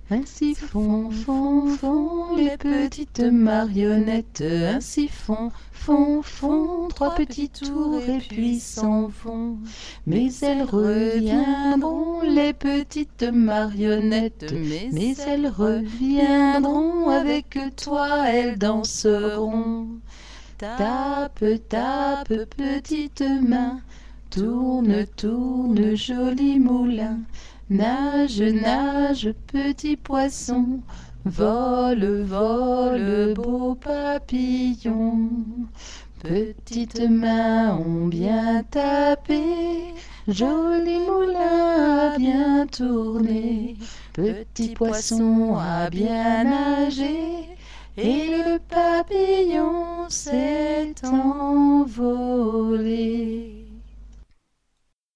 Ainsi font, font, font les petites marionnettes. Ainsi font, font, font trois petits tours et puis s'en vont. Mais elles reviendront, les petites marionnettes. Mais elles reviendront, avec toi elles danseront. Tape, tape, petite main, tourne, tourne, joli moulin. Nage, nage, petit poisson, vole, vole, beau papillon. Petites mains ont bien tapé, joli moulin a bien tourné. Petit poisson a bien nagé, et le papillon s'est envolé.